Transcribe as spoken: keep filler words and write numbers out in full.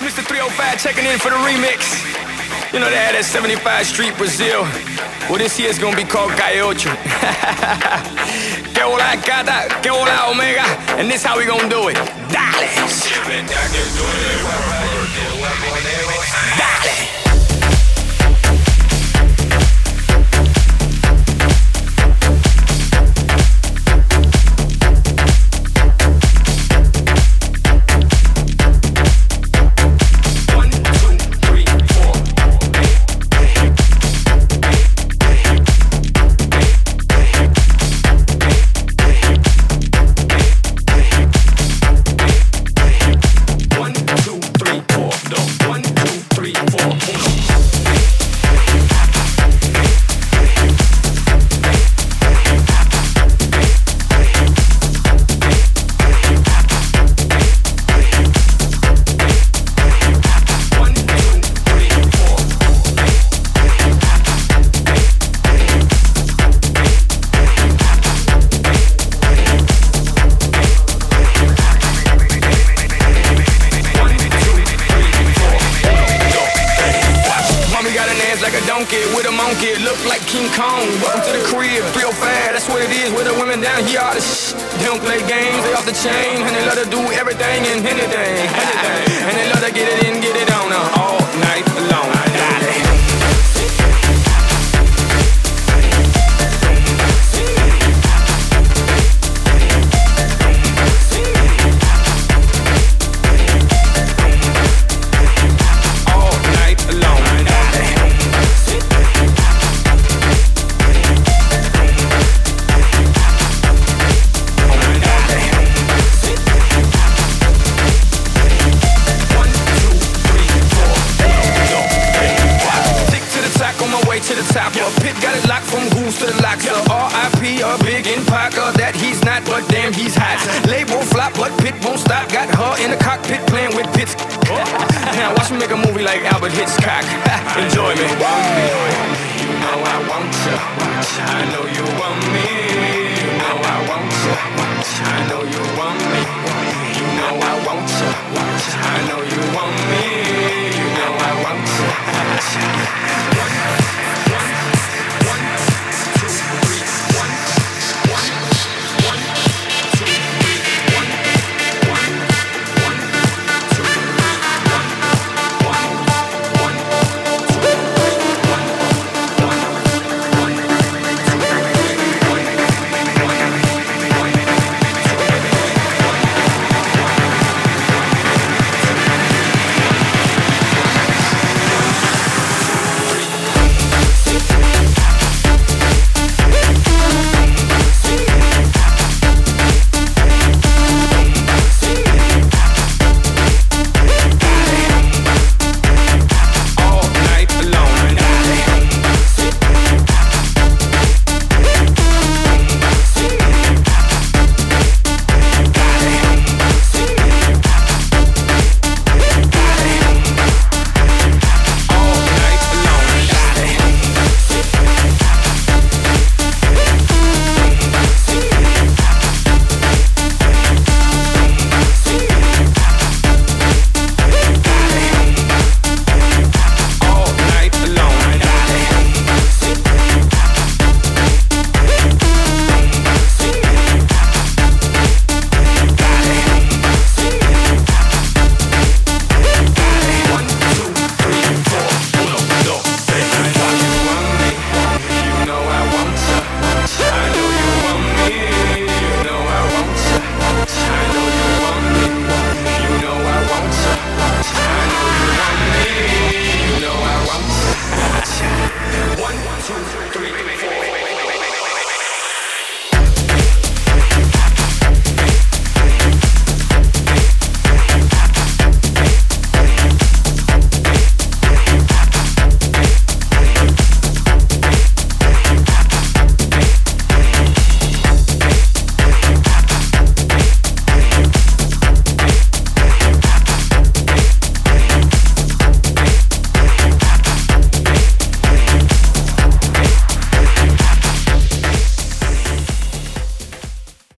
Mister three oh five checking in for the remix. You know they had that seventy-five Street Brazil. Well, this year's gonna be called Calle Ocho. Que hola gata, que hola omega. And this how we gonna do it. Dale. Dale. Like a donkey with a monkey, look like King Kong. Welcome to the crib, three oh five, that's what it is. With the women down here are the sh- They don't play games, they off the chain. And they love to do everything and anything, anything. And they love to get it in, get it on uh, all night long. Dale. To the top, yeah. Pit got it locked from goose to the locks. Yeah. R I P a big in Parker, that he's not, but damn he's hot. Label flop, but Pit won't stop. Got her in the cockpit playing with Pitts. Now watch me make a movie like Albert Hitchcock. Enjoy me. You know I want you. I know you want me. You know I want you. I know you want me.